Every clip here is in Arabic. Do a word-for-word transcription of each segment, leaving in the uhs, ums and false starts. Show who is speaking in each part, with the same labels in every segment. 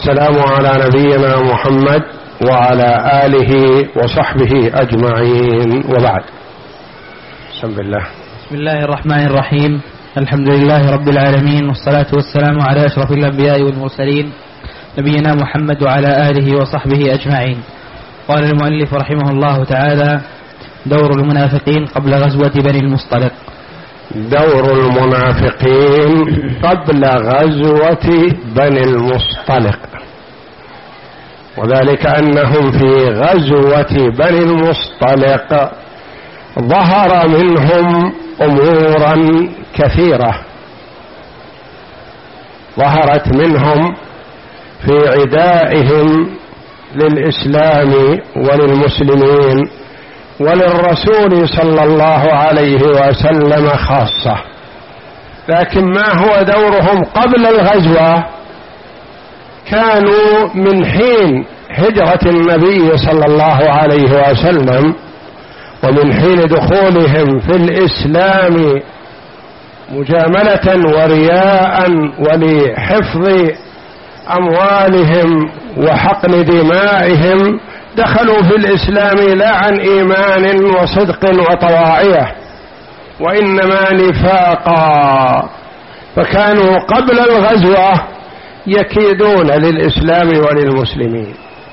Speaker 1: والسلام على نبينا محمد وعلى آله وصحبه أجمعين، وبعد. بسم الله
Speaker 2: بسم الله الرحمن الرحيم. الحمد لله رب العالمين، والصلاة والسلام على أشرف الأنبياء والمرسلين نبينا محمد وعلى آله وصحبه أجمعين. قال المؤلف رحمه الله تعالى: دور المنافقين قبل غزوة بني المصطلق.
Speaker 1: دور المنافقين قبل غزوة بني المصطلق، وذلك أنهم في غزوة بني المصطلق ظهر منهم أمورا كثيرة، ظهرت منهم في عدائهم للإسلام وللمسلمين وللرسول صلى الله عليه وسلم خاصة. لكن ما هو دورهم قبل الغزوة؟ كانوا من حين هجرة النبي صلى الله عليه وسلم ومن حين دخولهم في الإسلام مجاملة ورياء ولحفظ أموالهم وحقن دمائهم، دخلوا في الإسلام لا عن إيمان وصدق وطواعية، وإنما نفاقا. فكانوا قبل الغزوة يكيدون للإسلام وللمسلمين،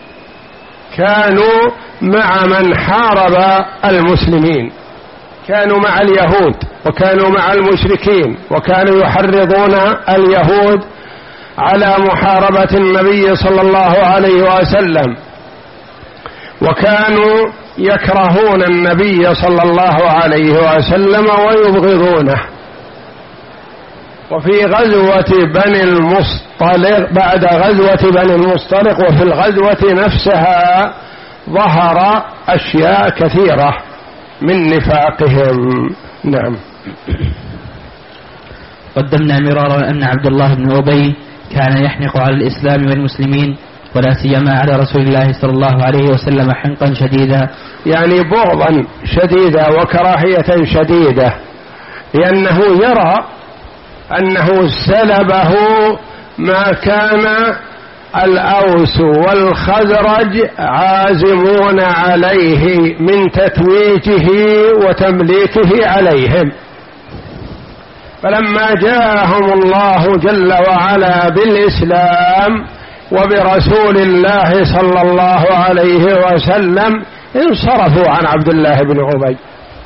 Speaker 1: كانوا مع من حارب المسلمين، كانوا مع اليهود وكانوا مع المشركين، وكانوا يحرضون اليهود على محاربة النبي صلى الله عليه وسلم، وكانوا يكرهون النبي صلى الله عليه وسلم ويبغضونه. وفي غزوة بني المصطلق، بعد غزوة بني المصطلق وفي الغزوة نفسها، ظهر أشياء كثيرة من نفاقهم. نعم.
Speaker 2: قدمنا مرارا أن عبد الله بن أبي كان يحنق على الإسلام والمسلمين، ولا سيما على رسول الله صلى الله عليه وسلم، حنقا شديدا،
Speaker 1: يعني بغضا شديدا وكراهية شديدة، لأنه يرى أنه سلبه ما كان الأوس والخزرج عازمون عليه من تتويجه وتمليكه عليهم. فلما جاءهم الله جل وعلا بالإسلام وبرسول الله صلى الله عليه وسلم، انصرفوا عن عبد الله بن أبي،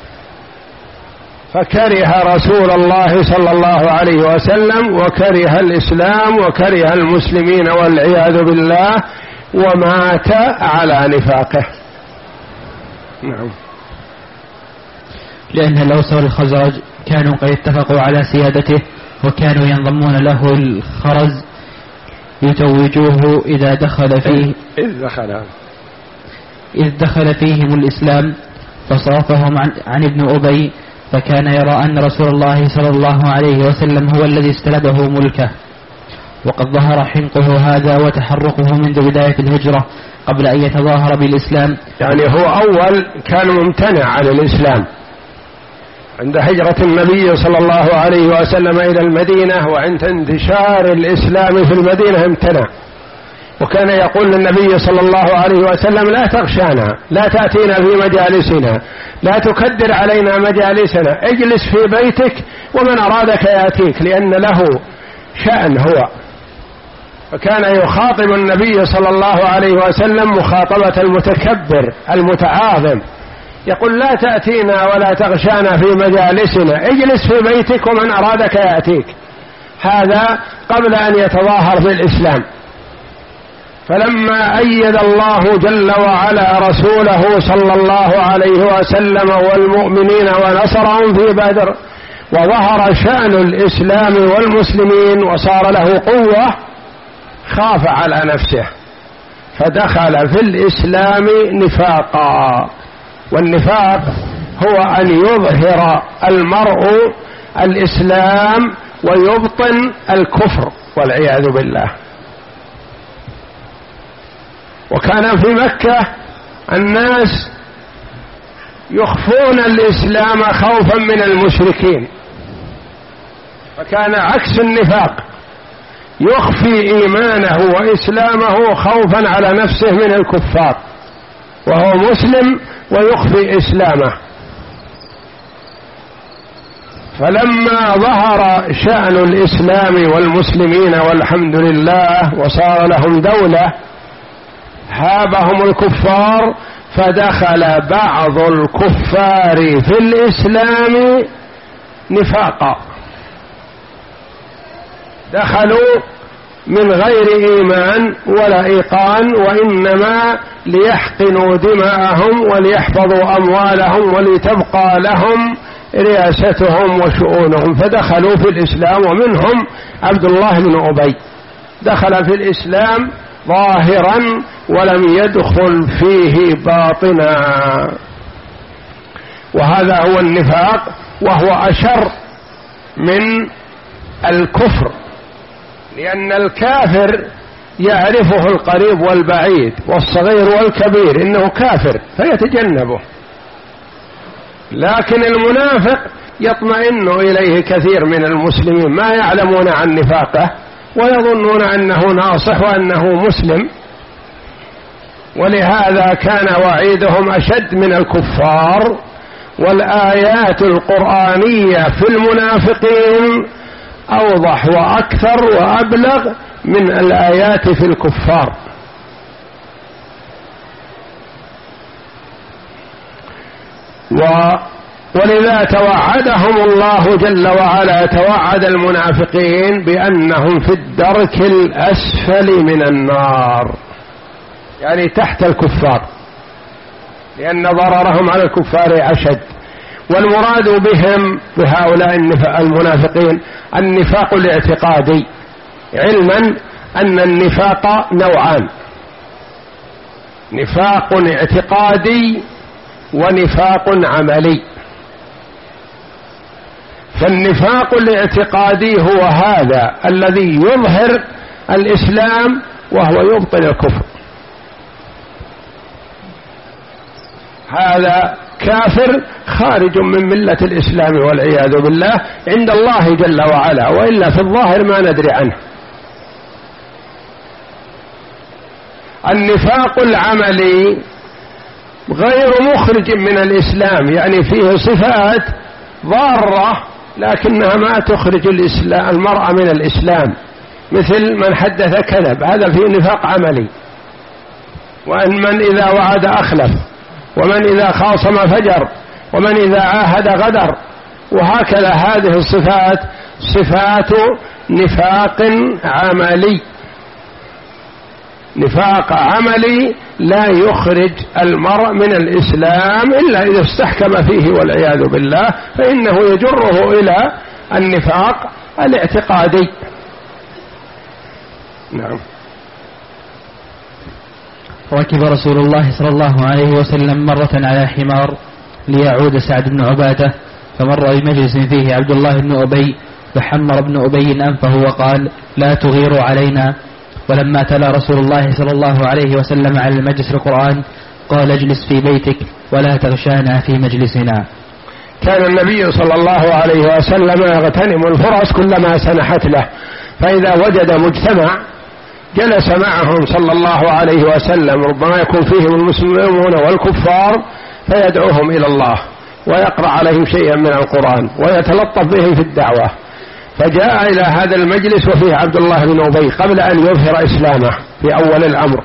Speaker 1: فكره رسول الله صلى الله عليه وسلم وكره الإسلام وكره المسلمين والعياذ بالله، ومات على نفاقه. نعم.
Speaker 2: لأن الأوس والخزرج كانوا قد اتفقوا على سيادته، وكانوا ينضمون له الخرز يتوجوه إذا دخل فيه
Speaker 1: إذ دخل
Speaker 2: إذ دخل فيهم الإسلام، فصرفهم عن, عن ابن أبي، فكان يرى أن رسول الله صلى الله عليه وسلم هو الذي استلبه ملكه. وقد ظهر حنقه هذا وتحرقه منذ بداية الهجرة قبل أن يتظاهر بالإسلام.
Speaker 1: يعني هو أول كان ممتنع عن الإسلام عند هجرة النبي صلى الله عليه وسلم إلى المدينة، وعند انتشار الإسلام في المدينة امتنع، وكان يقول للنبي صلى الله عليه وسلم: لا تغشانا، لا تأتينا في مجالسنا، لا تكدر علينا مجالسنا، اجلس في بيتك ومن أرادك يأتيك، لأن له شأن هو. فكان يخاطب النبي صلى الله عليه وسلم مخاطبة المتكبر المتعاظم، يقول: لا تأتينا ولا تغشانا في مجالسنا، اجلس في بيتك ومن أرادك يأتيك. هذا قبل أن يتظاهر في الإسلام. فلما أيد الله جل وعلا رسوله صلى الله عليه وسلم والمؤمنين ونصرهم في بدر، وظهر شأن الإسلام والمسلمين وصار له قوة، خاف على نفسه فدخل في الإسلام نفاقا. والنفاق هو أن يظهر المرء الإسلام ويبطن الكفر والعياذ بالله. وكان في مكة الناس يخفون الإسلام خوفا من المشركين، فكان عكس النفاق، يخفي إيمانه وإسلامه خوفا على نفسه من الكفار، وهو مسلم ويخفي إسلامه. فلما ظهر شأن الإسلام والمسلمين والحمد لله وصار لهم دولة هابهم الكفار، فدخل بعض الكفار في الإسلام نفاقا، دخلوا من غير إيمان ولا إيقان، وإنما ليحقنوا دماءهم وليحفظوا أموالهم ولتبقى لهم رياستهم وشؤونهم، فدخلوا في الإسلام. ومنهم عبد الله بن أبي دخل في الإسلام ظاهرا ولم يدخل فيه باطنا، وهذا هو النفاق، وهو أشر من الكفر، لأن الكافر يعرفه القريب والبعيد والصغير والكبير إنه كافر فيتجنبه، لكن المنافق يطمئن إليه كثير من المسلمين ما يعلمون عن نفاقه ويظنون أنه ناصح وأنه مسلم، ولهذا كان وعيدهم أشد من الكفار. والآيات القرآنية في المنافقين أوضح وأكثر وأبلغ من الآيات في الكفار. و ولذا توعدهم الله جل وعلا، توعد المنافقين بأنهم في الدرك الأسفل من النار، يعني تحت الكفار، لأن ضررهم على الكفار أشد. والمراد بهم بهؤلاء المنافقين النفاق الاعتقادي، علما أن النفاق نوعان: نفاق اعتقادي ونفاق عملي. فالنفاق الاعتقادي هو هذا الذي يظهر الإسلام وهو يبطن الكفر، هذا كافر خارج من ملة الإسلام والعياذ بالله عند الله جل وعلا، وإلا في الظاهر ما ندري عنه. النفاق العملي غير مخرج من الإسلام، يعني فيه صفات ضارة لكنها ما تخرج الإسلام المرأة من الإسلام، مثل من حدث كذب، هذا فيه نفاق عملي، وأن من إذا وعد أخلف، ومن إذا خاصم فجر، ومن إذا عاهد غدر، وهكذا. هذه الصفات صفات نفاق عملي، نفاق عملي لا يخرج المرء من الإسلام إلا إذا استحكم فيه والعياذ بالله، فإنه يجره إلى النفاق الاعتقادي. نعم.
Speaker 2: ركب رسول الله صلى الله عليه وسلم مرة على حمار ليعود سعد بن عبادة، فمر بمجلس فيه عبد الله بن أبي، فحمر ابن أبي أنفه وقال: لا تغيروا علينا. ولما تلا رسول الله صلى الله عليه وسلم على المجلس القرآن قال: اجلس في بيتك ولا تغشانا في مجلسنا.
Speaker 1: كان النبي صلى الله عليه وسلم يغتنم الفرص كلما سنحت له، فإذا وجد مجتمع جلس معهم صلى الله عليه وسلم، ربما يكون فيهم المسلمون والكفار، فيدعوهم إلى الله ويقرأ عليهم شيئا من القرآن ويتلطف بهم في الدعوة. فجاء إلى هذا المجلس وفيه عبد الله بن أبي قبل أن يظهر إسلامه في أول الأمر،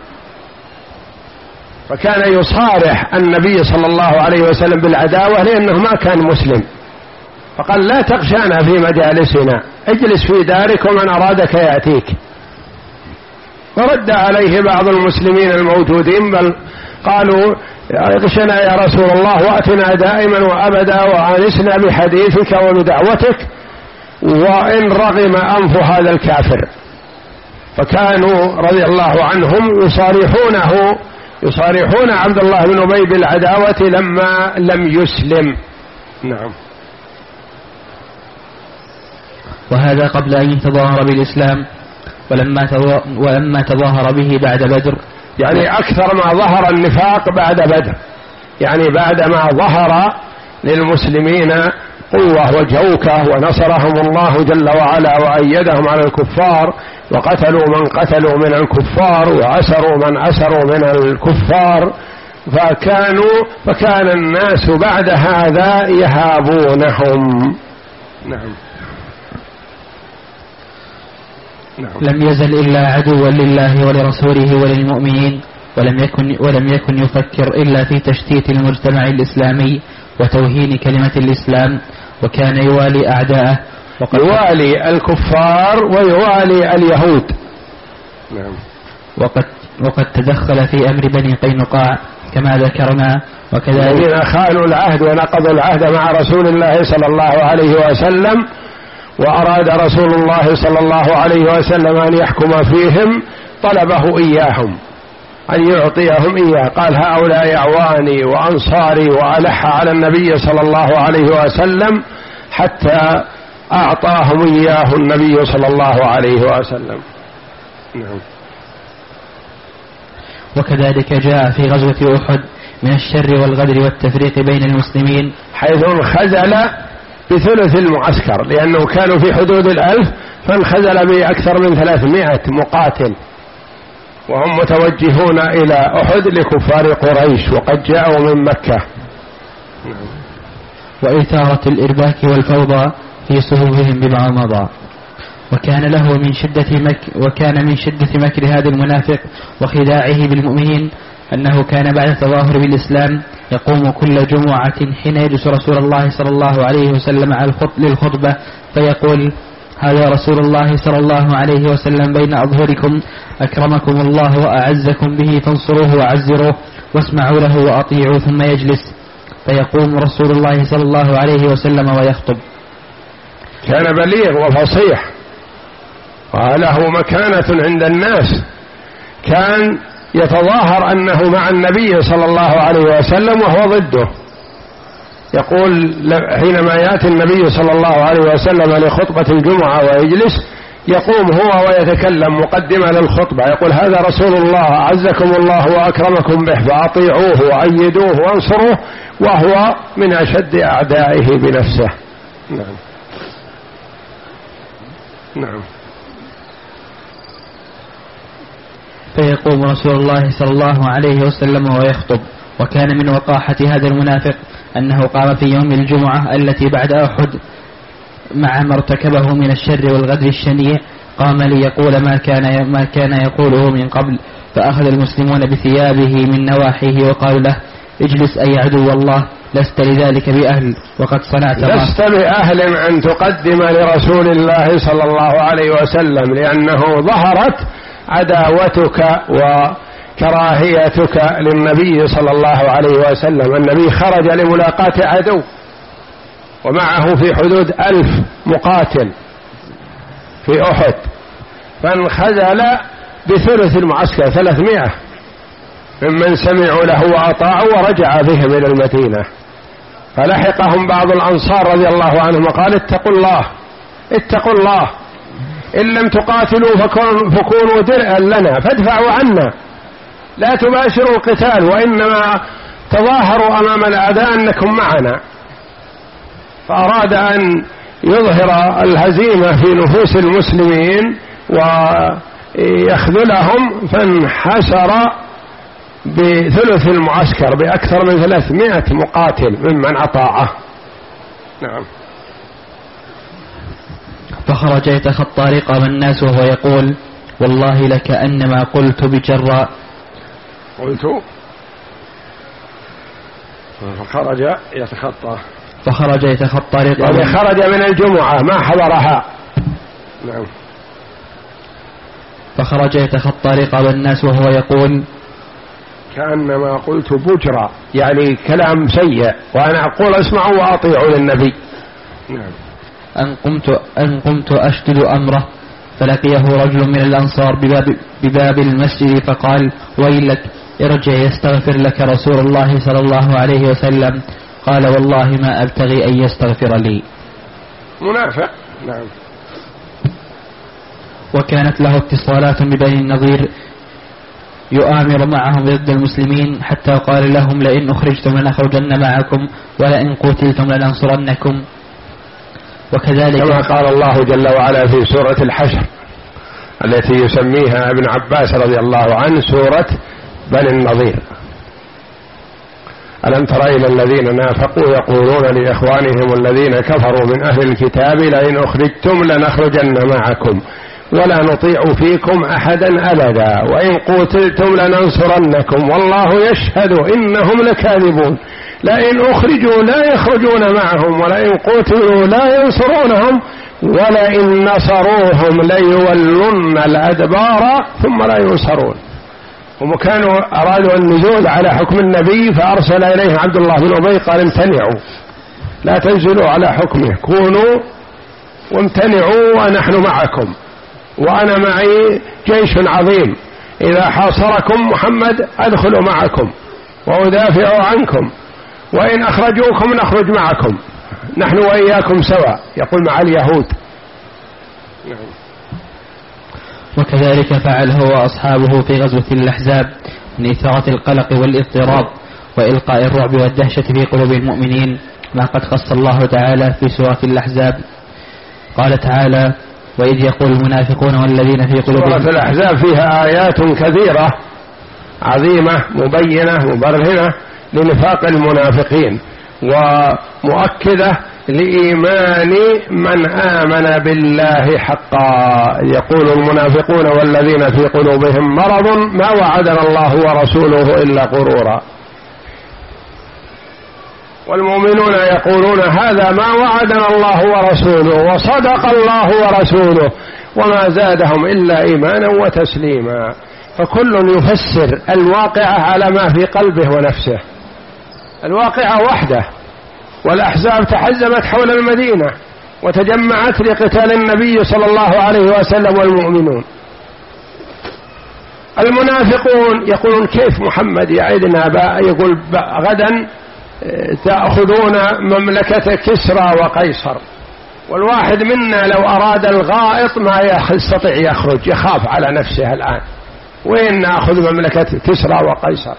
Speaker 1: فكان يصارح النبي صلى الله عليه وسلم بالعداوة لأنه ما كان مسلم، فقال: لا تغشانا في مجالسنا، اجلس في دارك ومن أرادك يأتيك. فرد عليه بعض المسلمين الموجودين بل قالوا: اغشنا يا رسول الله، وأتنا دائما وأبدا وآنسنا بحديثك وبدعوتك، وإن رغم أنف هذا الكافر. فكانوا رضي الله عنهم يصارحونه يصارحون عبد الله بن أبي بالعداوة لما لم يسلم. نعم.
Speaker 2: وهذا قبل أن يتظاهر بالإسلام، ولما ولما تظاهر به بعد بدر،
Speaker 1: يعني أكثر ما ظهر النفاق بعد بدر، يعني بعدما ظهر للمسلمين قوة وجوكة ونصرهم الله جل وعلا وأيدهم على الكفار، وقتلوا من قتلوا من الكفار وأسروا من أسروا من الكفار، فكانوا فكان الناس بعد هذا يهابونهم. نعم.
Speaker 2: نعم. لم يزل إلا عدوا لله ولرسوله وللمؤمنين، ولم يكن ولم يكن يفكر إلا في تشتيت المجتمع الإسلامي وتوهين كلمة الإسلام، وكان يوالي أعداءه،
Speaker 1: يوالي الكفار ويوالي اليهود.
Speaker 2: نعم. وقد وقد تدخل في أمر بني قينقاع كما ذكرنا، وكذلك
Speaker 1: الذين خانوا العهد ونقضوا العهد مع رسول الله صلى الله عليه وسلم، وأراد رسول الله صلى الله عليه وسلم أن يحكم فيهم، طلبه إياهم أن يعطيهم إياه، قال هؤلاء أعواني وأنصاري، وألح على النبي صلى الله عليه وسلم حتى أعطاهم إياه النبي صلى الله عليه وسلم. نعم.
Speaker 2: وكذلك جاء في غزوة أحد من الشر والغدر والتفريق بين المسلمين،
Speaker 1: حيث انخزل بثلث المعسكر، لأنه كانوا في حدود الألف، فانخزل بأكثر من ثلاثمائة مقاتل، وهم متوجهون إلى أحد لكفار قريش وقد جاءوا من مكة.
Speaker 2: وإثارة الإرباك والفوضى في صفوفهم بما مضى. وكان له من شدة مك وكان من شدة مكر هذا المنافق وخداعه بالمؤمنين أنه كان بعد التظاهر بالإسلام يقوم كل جمعة حين يجلس رسول الله صلى الله عليه وسلم على للخطبة فيقول: هذا رسول الله صلى الله عليه وسلم بين أظهركم، أكرمكم الله وأعزكم به، فانصروه وعزروه واسمعوا له وأطيعوا. ثم يجلس فيقوم رسول الله صلى الله عليه وسلم ويخطب.
Speaker 1: كان بليغ وفصيح وله مكانة عند الناس، كان يتظاهر أنه مع النبي صلى الله عليه وسلم وهو ضده. يقول حينما يأتي النبي صلى الله عليه وسلم لخطبة الجمعة ويجلس، يقوم هو ويتكلم مقدمة للخطبة، يقول: هذا رسول الله أعزكم الله وأكرمكم به، فأطيعوه وأيدوه وانصروه، وهو من أشد أعدائه بنفسه. نعم. نعم.
Speaker 2: فيقوم رسول الله صلى الله عليه وسلم ويخطب. وكان من وقاحة هذا المنافق أنه قام في يوم الجمعة التي بعد أحد مع ما ارتكبه من الشر والغدر الشنيع، قام ليقول ما كان ما كان يقوله من قبل، فأخذ المسلمون بثيابه من نواحيه وقالوا له: اجلس أي عدو الله، لست لذلك بأهل، وقد صنعت
Speaker 1: لست بأهل أن تقدم لرسول الله صلى الله عليه وسلم، لأنه ظهرت عداوتك وكراهيتك للنبي صلى الله عليه وسلم. النبي خرج لملاقاة عدو ومعه في حدود ألف مقاتل في أحد، فانخزل بثلث المعسكر ثلاثمائة ممن سمعوا له وأطاعوا، ورجع بهم إلى المدينة. فلحقهم بعض الأنصار رضي الله عنهم وقال: اتقوا الله اتقوا الله، إن لم تقاتلوا فكونوا درعا لنا فادفعوا عنا، لا تباشروا القتال، وإنما تظاهروا أمام الأعداء أنكم معنا. فأراد أن يظهر الهزيمة في نفوس المسلمين ويخذلهم، فانحسر بثلث المعسكر بأكثر من ثلاثمائة مقاتل ممن أطاعه. نعم.
Speaker 2: فخرج يتخطى رقاب الناس وهو يقول: والله لكأنما قلت بجراء
Speaker 1: قلت فخرج يتخطى
Speaker 2: فخرج يتخطى رقاب
Speaker 1: يعني خرج من الجمعة ما حضرها. نعم.
Speaker 2: فخرج يتخطى رقاب الناس وهو يقول:
Speaker 1: كأنما قلت بجرا، يعني كلام سيء، وأنا أقول اسمعوا وأطيعوا للنبي. نعم.
Speaker 2: أن قمت, أن قمت أشدد أمره، فلقيه رجل من الأنصار بباب, بباب المسجد فقال: ويلك، ارجع يستغفر لك رسول الله صلى الله عليه وسلم. قال: والله ما أبتغي أن يستغفر لي.
Speaker 1: منافق. نعم.
Speaker 2: وكانت له اتصالات ببني النضير يؤامر معهم ضد المسلمين، حتى قال لهم: لئن أخرجتم لنخرجن معكم، ولئن قتلتم لننصرنكم. وكذلك
Speaker 1: كما قال الله جل وعلا في سورة الحشر: التي يسميها ابن عباس رضي الله عنه سورة بني النضير. ألم تر إلى الذين نافقوا يقولون لإخوانهم الذين كفروا من أهل الكتاب لئن أخرجتم لنخرجن معكم ولا نطيع فيكم أحدا أبدا وإن قتلتم لننصرنكم والله يشهد إنهم لكاذبون لئن أخرجوا لا يخرجون معهم ولئن قتلوا لا ينصرونهم ولئن نصروهم ليولن الأدبار ثم لا ينصرون. هم كانوا أرادوا النزول على حكم النبي فأرسل إليه عبد الله بن أبي قال امتنعوا لا تنزلوا على حكمه كونوا وامتنعوا ونحن معكم وأنا معي جيش عظيم إذا حاصركم محمد أدخل معكم وأدافع عنكم وإن أخرجوكم نخرج معكم نحن وإياكم سواء يقول مع اليهود.
Speaker 2: وكذلك فعل هو وأصحابه في غزوة الأحزاب من إثارة القلق والاضطراب وإلقاء الرعب والدهشة في قلوب المؤمنين ما قد خص الله تعالى في سورة الأحزاب. قال تعالى وإذ يقول المنافقون والذين في قلوبهم.
Speaker 1: سورة الأحزاب فيها آيات كثيرة عظيمة مبينة مبرهنة لنفاق المنافقين ومؤكدة لإيمان من آمن بالله حقا. يقول المنافقون والذين في قلوبهم مرض ما وعدنا الله ورسوله إلا غرورا والمؤمنون يقولون هذا ما وعدنا الله ورسوله وصدق الله ورسوله وما زادهم إلا إيمانا وتسليما. فكل يفسر الواقعة على ما في قلبه ونفسه. الواقعة وحده والأحزاب تحزبت حول المدينة وتجمعت لقتال النبي صلى الله عليه وسلم والمؤمنون. المنافقون يقولون كيف محمد يعدنا بقى يقول غدا تأخذون مملكة كسرى وقيصر والواحد منا لو أراد الغائط ما يستطيع يخرج يخاف على نفسه الآن وين نأخذ مملكة كسرى وقيصر.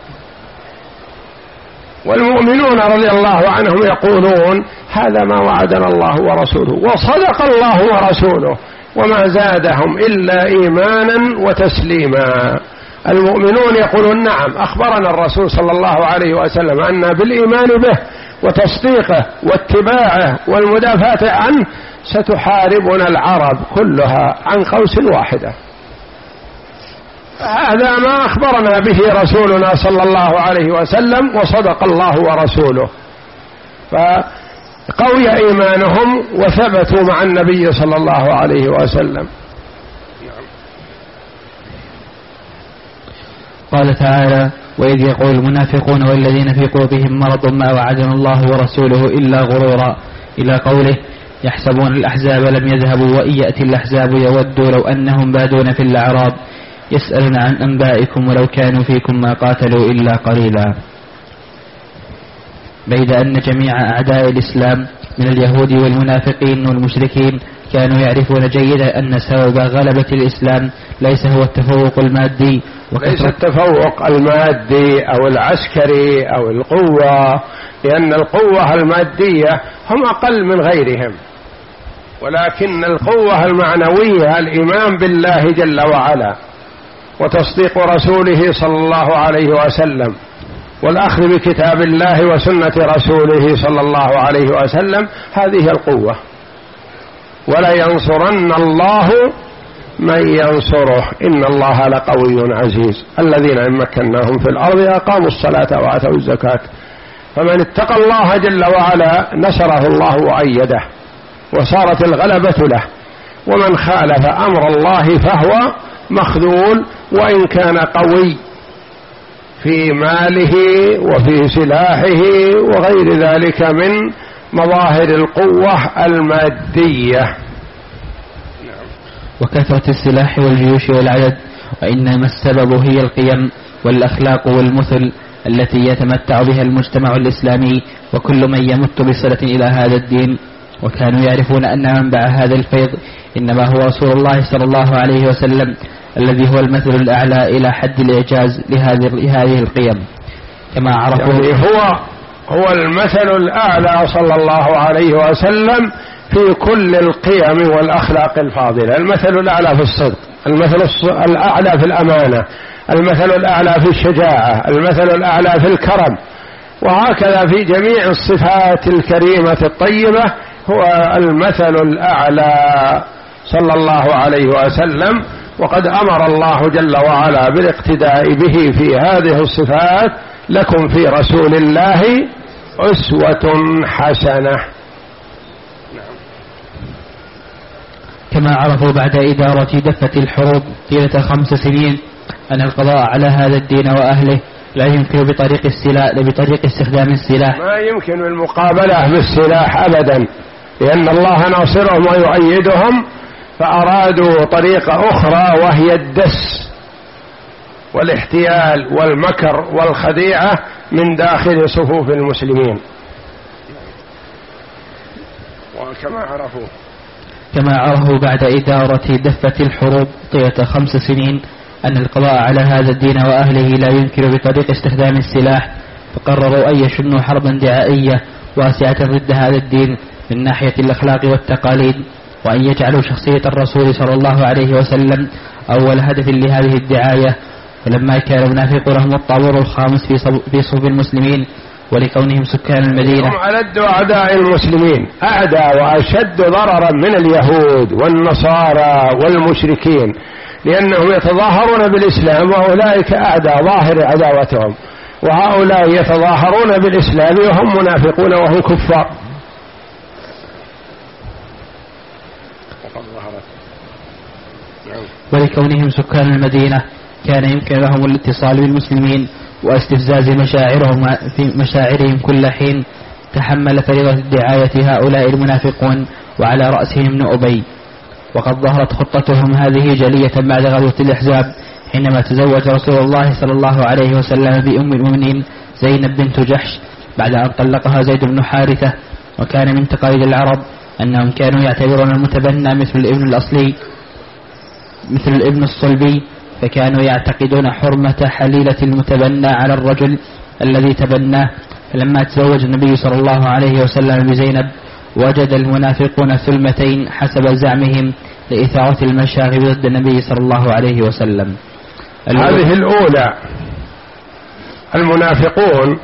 Speaker 1: والمؤمنون رضي الله عنهم يقولون هذا ما وعدنا الله ورسوله وصدق الله ورسوله وما زادهم إلا إيمانا وتسليما. المؤمنون يقولون نعم أخبرنا الرسول صلى الله عليه وسلم أن بالإيمان به وتصديقه واتباعه والمدافعة عنه ستحاربنا العرب كلها عن قوس واحدة. هذا ما أخبرنا به رسولنا صلى الله عليه وسلم وصدق الله ورسوله. فقوي إيمانهم وثبتوا مع النبي صلى الله عليه وسلم.
Speaker 2: قال تعالى وإذ يقول المنافقون والذين في قلوبهم مرض ما وعدنا الله ورسوله إلا غرورا إلى قوله يحسبون الأحزاب لم يذهبوا وإن يأتي الأحزاب يودوا لو أنهم بادون في الأعراب يسألون عن أنبائكم ولو كانوا فيكم ما قاتلوا إلا قليلا. بيد أن جميع أعداء الإسلام من اليهود والمنافقين والمشركين كانوا يعرفون جيدا أن سبب غلبة الإسلام ليس هو التفوق المادي
Speaker 1: ليس التفوق المادي أو العسكري أو القوة لأن القوة المادية هم أقل من غيرهم ولكن القوة المعنوية الإيمان بالله جل وعلا وتصديق رسوله صلى الله عليه وسلم والأخذ بكتاب الله وسنة رسوله صلى الله عليه وسلم هذه القوة. ولا ينصرن الله من ينصره إن الله لقوي عزيز. الذين إن مكناهم في الأرض أقاموا الصلاة وآتوا الزكاة فمن اتقى الله جل وعلا نصره الله وأيده وصارت الغلبة له ومن خالف أمر الله فهو مخذول وإن كان قوي في ماله وفي سلاحه وغير ذلك من مظاهر القوة المادية.
Speaker 2: وكثرة السلاح والجيوش والعدد وإنما السبب هي القيم والأخلاق والمثل التي يتمتع بها المجتمع الإسلامي وكل من يمت بصلة إلى هذا الدين. وكانوا يعرفون أن منبع هذا الفيض إنما هو رسول الله صلى الله عليه وسلم الذي هو المثل الأعلى إلى حد الإعجاز لهذه القيم كما عرفوا
Speaker 1: يعني هو هو المثل الأعلى صلى الله عليه وسلم في كل القيم والأخلاق الفاضلة. المثل الأعلى في الصدق المثل الأعلى في الأمانة، المثل الأعلى في الشجاعة، المثل الأعلى في الكرم، وهكذا في جميع الصفات الكريمة الطيبة هو المثل الأعلى صلى الله عليه وسلم. وقد أمر الله جل وعلا بالاقتداء به في هذه الصفات: لكم في رسول الله أسوة حسنة.
Speaker 2: كما عرفوا بعد إدارة دفة الحروب طيلة خمس سنين أن القضاء على هذا الدين وأهله لا يمكن بطريق السلاح بطريق استخدام السلاح،
Speaker 1: ما يمكن المقابلة بالسلاح أبدا، لأن الله ناصرهم ويؤيدهم، فأرادوا طريقة أخرى وهي الدس والاحتيال والمكر والخديعة من داخل صفوف المسلمين. وكما عرفوا
Speaker 2: كما عرفوا بعد إدارة دفة الحروب طيلة خمس سنين أن القضاء على هذا الدين وأهله لا يمكن بطريق استخدام السلاح، فقرروا أن يشنوا حربا دعائية واسعة ضد هذا الدين من ناحية الأخلاق والتقاليد، وأن يجعلوا شخصية الرسول صلى الله عليه وسلم أول هدف لهذه الدعاية. فلما كان منافقون هم الطابور الخامس في صفوف المسلمين ولكونهم سكان المدينة،
Speaker 1: هم ألد أعداء المسلمين، أعدى وأشد ضررا من اليهود والنصارى والمشركين، لأنهم يتظاهرون بالإسلام وأولئك أعدى ظاهر عداوتهم، وهؤلاء يتظاهرون بالإسلام وهم منافقون وهم كفار.
Speaker 2: ولكونهم سكان المدينة كان يمكن لهم الاتصال بالمسلمين واستفزاز مشاعرهم في مشاعرهم كل حين. تحمل فريضة الدعاية هؤلاء المنافقون وعلى رأسهم ابن أبي. وقد ظهرت خطتهم هذه جلية بعد غزوة الأحزاب، حينما تزوج رسول الله صلى الله عليه وسلم بأم المؤمنين زينب بنت جحش بعد أن طلقها زيد بن حارثة. وكان من تقاليد العرب أنهم كانوا يعتبرون المتبنى مثل الابن الأصلي مثل الابن الصلبي، فكانوا يعتقدون حرمة حليلة المتبنى على الرجل الذي تبناه. فلما تزوج النبي صلى الله عليه وسلم بزينب وجد المنافقون ثلمتين حسب زعمهم لإثارة المشاغب ضد النبي صلى الله عليه وسلم.
Speaker 1: هذه الأولى، المنافقون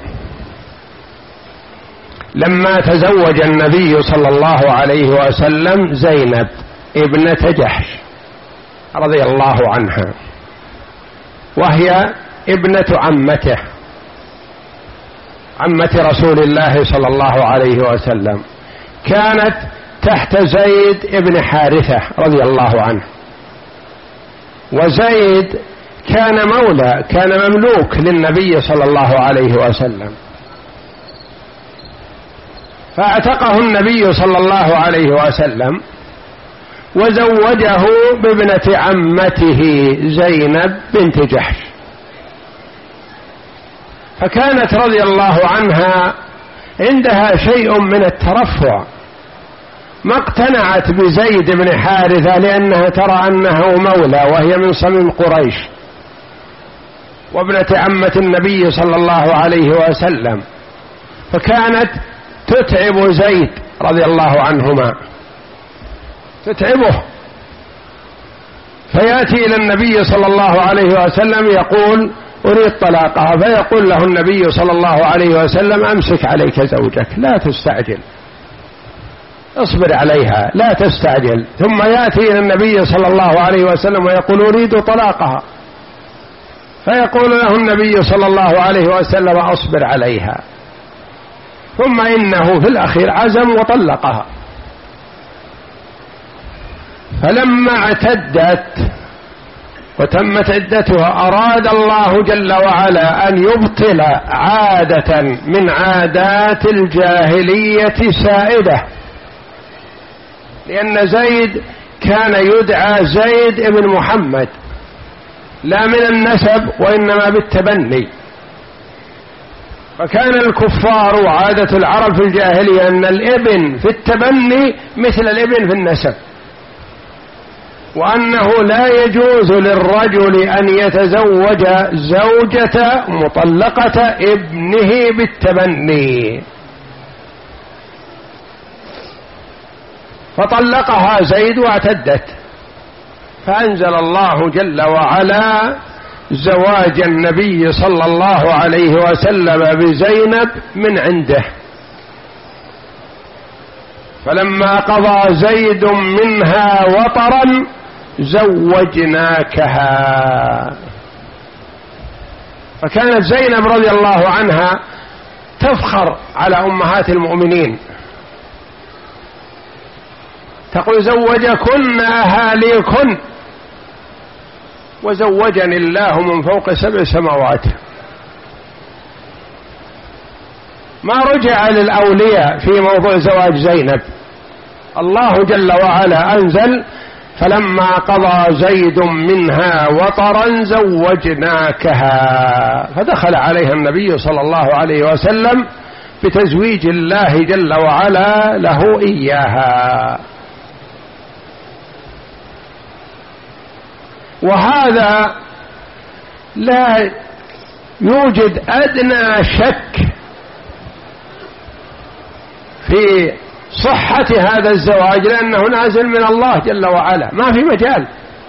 Speaker 1: لما تزوج النبي صلى الله عليه وسلم زينب ابنة جحش رضي الله عنها، وهي ابنة عمته عمة رسول الله صلى الله عليه وسلم، كانت تحت زيد ابن حارثة رضي الله عنه. وزيد كان مولى، كان مملوك للنبي صلى الله عليه وسلم، فاعتقه النبي صلى الله عليه وسلم وزوجه بابنة عمته زينب بنت جحش. فكانت رضي الله عنها عندها شيء من الترفع، ما اقتنعت بزيد بن حارثة لأنها ترى أنه مولى وهي من صميم قريش وابنة عمة النبي صلى الله عليه وسلم، فكانت تتعب زيد رضي الله عنهما، تتعبه، فيأتي إلى النبي صلى الله عليه وسلم يقول أريد طلاقها، فيقول له النبي صلى الله عليه وسلم أمسك عليك زوجك، لا تستعجل، اصبر عليها، لا تستعجل. ثم يأتي إلى النبي صلى الله عليه وسلم ويقول أريد طلاقها، فيقول له النبي صلى الله عليه وسلم أصبر عليها. ثم إنه في الأخير عزم وطلقها. فلما اعتدت وتمت عدتها أراد الله جل وعلا أن يبطل عادة من عادات الجاهلية سائدة، لأن زيد كان يدعى زيد ابن محمد لا من النسب وإنما بالتبني. فكان الكفار وعادة العرب في الجاهلية أن الابن في التبني مثل الابن في النسب، وأنه لا يجوز للرجل أن يتزوج زوجة مطلقة ابنه بالتبني. فطلقها زيد واعتدت، فأنزل الله جل وعلا زواج النبي صلى الله عليه وسلم بزينب من عنده. فلما قضى زيد منها وطرا زوجناكها. فكانت زينب رضي الله عنها تفخر على أمهات المؤمنين، تقول زوجكن أهاليكن وزوجني الله من فوق سبع سماوات. ما رجع للأولياء في موضوع زواج زينب، الله جل وعلا أنزل فلما قضى زيد منها وطرا زوجناكها، فدخل عليها النبي صلى الله عليه وسلم بتزويج الله جل وعلا له إياها. وهذا لا يوجد أدنى شك في صحة هذا الزواج، لأنه نازل من الله جل وعلا، ما في مجال.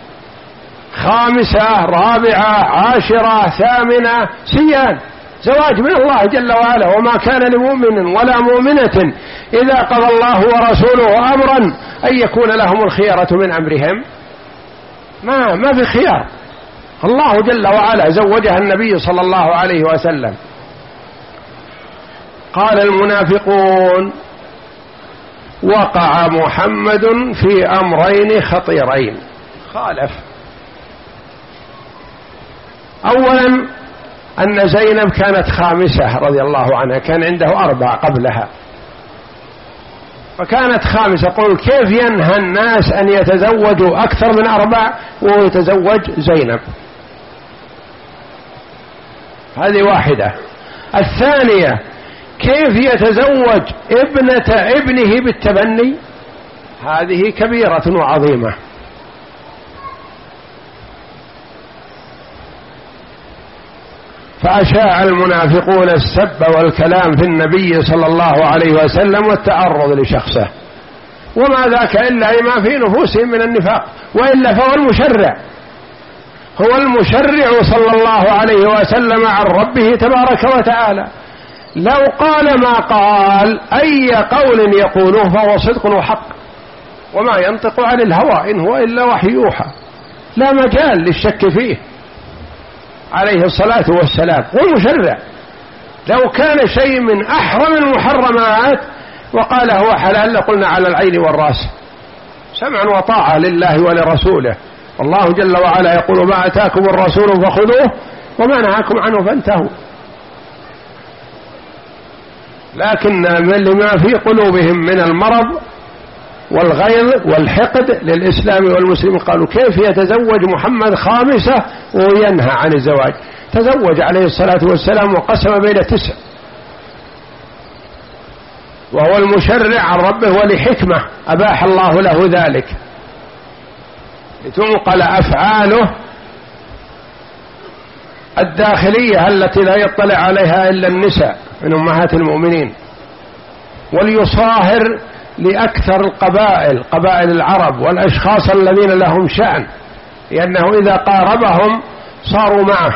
Speaker 1: خامسة رابعة عاشرة ثامنة سيان، زواج من الله جل وعلا. وما كان لمؤمن ولا مؤمنة إذا قضى الله ورسوله أمرا أن يكون لهم الخيرة من أمرهم، ما ما في خيار. الله جل وعلا زوجها النبي صلى الله عليه وسلم. قال المنافقون وقع محمد في أمرين خطيرين، خالف. أولا أن زينب كانت خامسة رضي الله عنها، كان عنده أربع قبلها، فكانت خامسة. قل كيف ينهى الناس أن يتزوجوا أكثر من أربع وهو يتزوج زينب؟ هذه واحدة. الثانية كيف يتزوج ابنة ابنه بالتبني؟ هذه كبيرة وعظيمة. فأشاع المنافقون السب والكلام في النبي صلى الله عليه وسلم والتعرض لشخصه، وما ذاك إلا لما في نفوسهم من النفاق، وإلا فهو المشرع، هو المشرع صلى الله عليه وسلم عن ربه تبارك وتعالى. لو قال ما قال أي قول يقوله فهو صدق وحق، وما ينطق عن الهوى إن هو إلا وحي يوحى، لا مجال للشك فيه عليه الصلاة والسلام. هو المشرع. لو كان شيء من أحرم المحرمات وقال هو حلال لقلنا على العين والرأس، سمعا وطاعة لله ولرسوله. الله جل وعلا يقول ما أتاكم الرسول فخذوه وما نهاكم عنه فانتهوا. لكن لما في قلوبهم من المرض والغيظ والحقد للإسلام والمسلمين قالوا كيف يتزوج محمد خامسة وينهى عن الزواج؟ تزوج عليه الصلاة والسلام وقسم بين تسع، وهو المشرع عن ربه ولحكمة أباح الله له ذلك، لتنقل أفعاله الداخلية التي لا يطلع عليها إلا النساء من أمهات المؤمنين، وليصاهر لأكثر القبائل، قبائل العرب والأشخاص الذين لهم شأن، لأنه إذا قاربهم صاروا معه.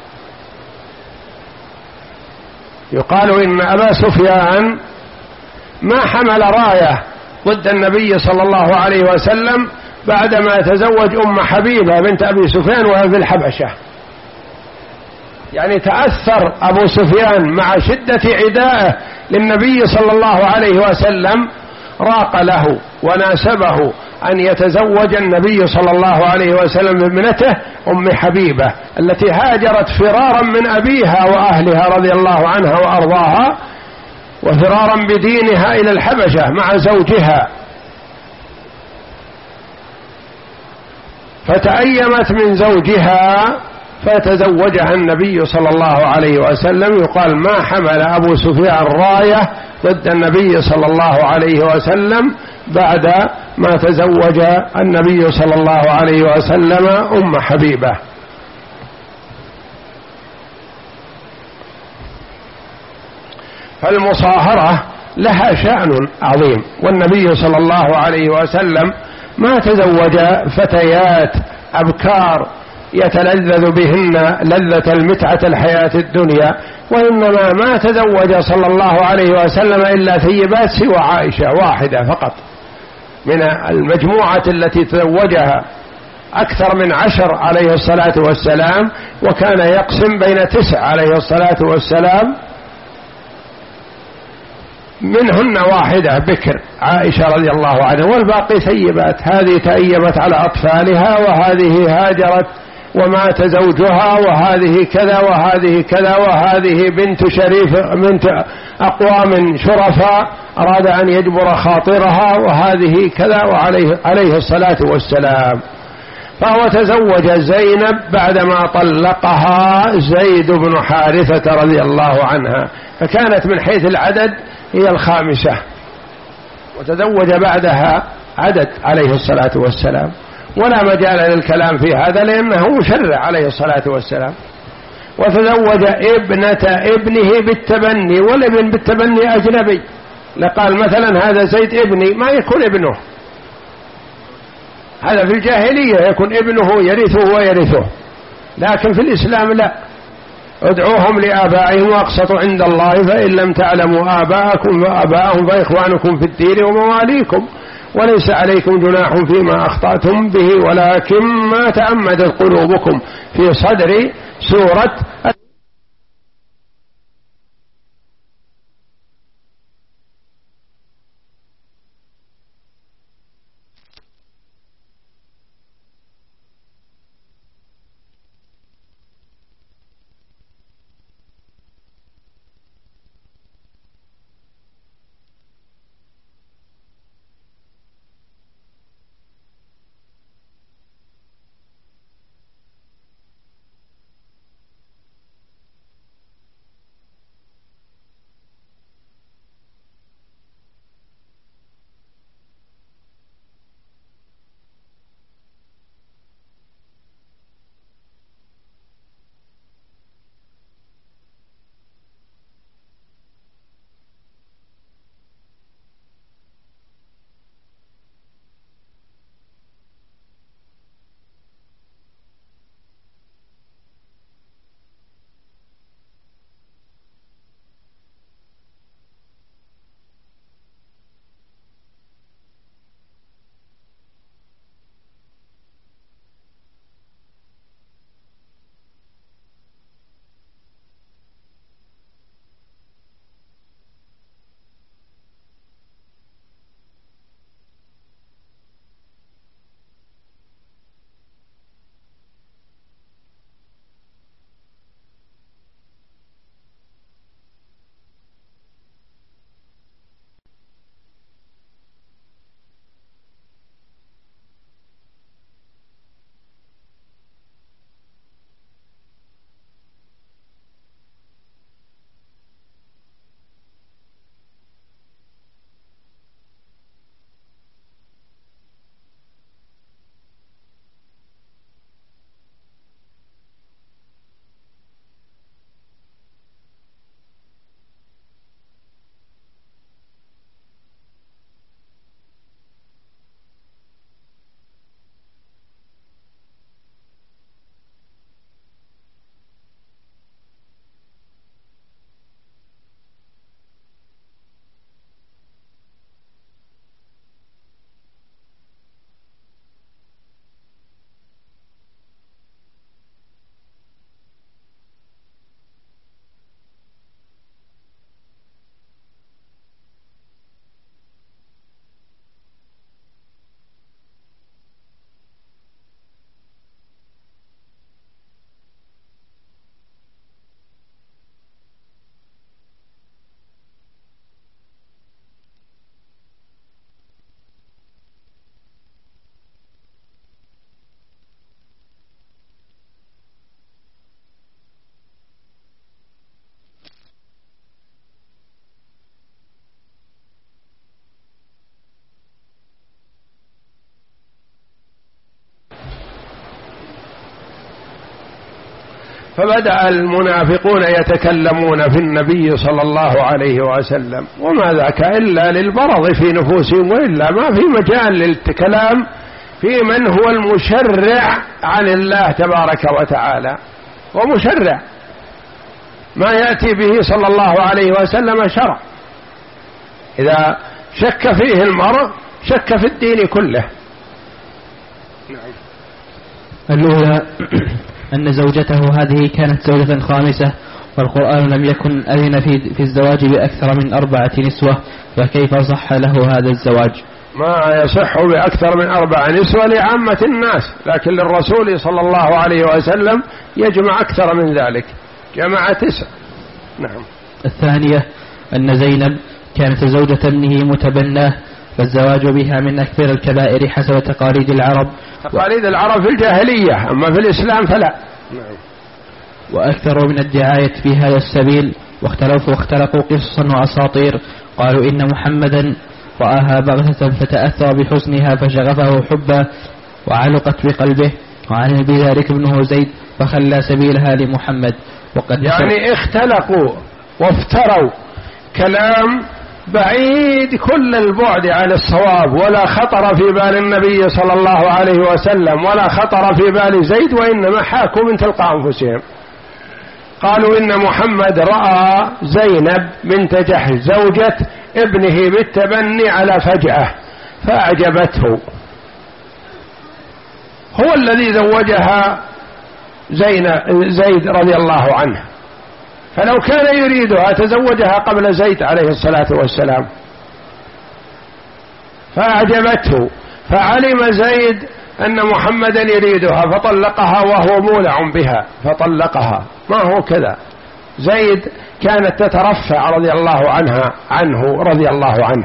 Speaker 1: يقال إن أبا سفيان ما حمل راية ضد النبي صلى الله عليه وسلم بعدما تزوج أم حبيبة بنت أبي سفيان وهي في الحبشة. يعني تأثر أبو سفيان مع شدة عدائه للنبي صلى الله عليه وسلم، راق له وناسبه أن يتزوج النبي صلى الله عليه وسلم بابنته أم حبيبة التي هاجرت فرارا من أبيها وأهلها رضي الله عنها وأرضاها، وفرارا بدينها إلى الحبشة مع زوجها، فتأيمت من زوجها فتزوجها النبي صلى الله عليه وسلم. يقال ما حمل أبو سفيان راية ضد النبي صلى الله عليه وسلم بعد ما تزوج النبي صلى الله عليه وسلم أم حبيبة. فالمصاهرة لها شأن عظيم، والنبي صلى الله عليه وسلم ما تزوج فتيات أبكار يتلذذ بهن لذة المتعة الحياة الدنيا، وإنما ما تزوج صلى الله عليه وسلم إلا ثيبات سوى عائشة واحدة فقط من المجموعة التي تزوجها أكثر من عشر عليه الصلاة والسلام، وكان يقسم بين تسع عليه الصلاة والسلام، منهن واحدة بكر عائشة رضي الله عنها، والباقي ثيبات، هذه تأيبت على أطفالها، وهذه هاجرت ومات زوجها، وهذه كذا وهذه كذا، وهذه بنت شريف بنت أقوام شرفاء أراد أن يجبر خاطرها، وهذه كذا، وعليه عليه الصلاة والسلام. فهو تزوج زينب بعدما طلقها زيد بن حارثة رضي الله عنها، فكانت من حيث العدد هي الخامسة، وتزوج بعدها عدد عليه الصلاة والسلام، ولا مجال للكلام في هذا لأنه مشرع عليه الصلاة والسلام. وتزوج ابنة ابنه بالتبني، والابن بالتبني أجنبي، لقال مثلا هذا زيد ابني، ما يكون ابنه، هذا في الجاهلية يكون ابنه يرثه ويرثه، لكن في الإسلام لا، ادعوهم لآبائهم وأقسطوا عند الله، فإن لم تعلموا آباءكم وآباءهم فإخوانكم في الدين ومواليكم، وليس عليكم جناح فيما أخطأتم به ولكن ما تعمدت قلوبكم في صدر سورة. فبدأ المنافقون يتكلمون في النبي صلى الله عليه وسلم، وما ذاك إلا للبرض في نفوسهم، وإلا ما في مجال للكلام في من هو المشرع عن الله تبارك وتعالى، ومشرع ما يأتي به صلى الله عليه وسلم شرع. إذا شك فيه المرء شك في الدين كله.
Speaker 2: نعم. الأولى أن زوجته هذه كانت زوجة خامسة، والقرآن لم يكن أذن في, في الزواج بأكثر من أربعة نسوة، فكيف صح له هذا الزواج؟
Speaker 1: ما يصح بأكثر من أربع نسوة لعامة الناس، لكن للرسول صلى الله عليه وسلم يجمع أكثر من ذلك، جمع تسع. نعم.
Speaker 2: الثانية أن زينب كانت زوجة ابنه متبناه، فالزواج بها من أكبر الكبائر حسب تقاليد العرب.
Speaker 1: تقاليد العرب في الجاهلية، أما في الإسلام فلا. نعم.
Speaker 2: وأكثر من الدعاية في هذا السبيل، واختلفوا واختلقوا قصصا وأساطير. قالوا إن محمدا رآها بغتة فتأثر بحسنها فشغفه حبا وعلقت بقلبه، وعن بذلك ابنه زيد فخلى سبيلها لمحمد. وقد
Speaker 1: يعني اختلقوا وافتروا كلام بعيد كل البعد عن الصواب، ولا خطر في بال النبي صلى الله عليه وسلم ولا خطر في بال زيد، وإنما حاكوا من تلقاء أنفسهم. قالوا إن محمد رأى زينب بنت جحش زوجة ابنه بالتبني على فجأة فأعجبته، هو الذي زوجها زيد رضي الله عنه، فلو كان يريدها تزوجها قبل زيد عليه الصلاة والسلام، فأعجبته، فعلم زيد أن محمدا يريدها فطلقها وهو مولع بها فطلقها. ما هو كذا، زيد كانت تترفع رضي الله عنها عنه رضي الله عنه،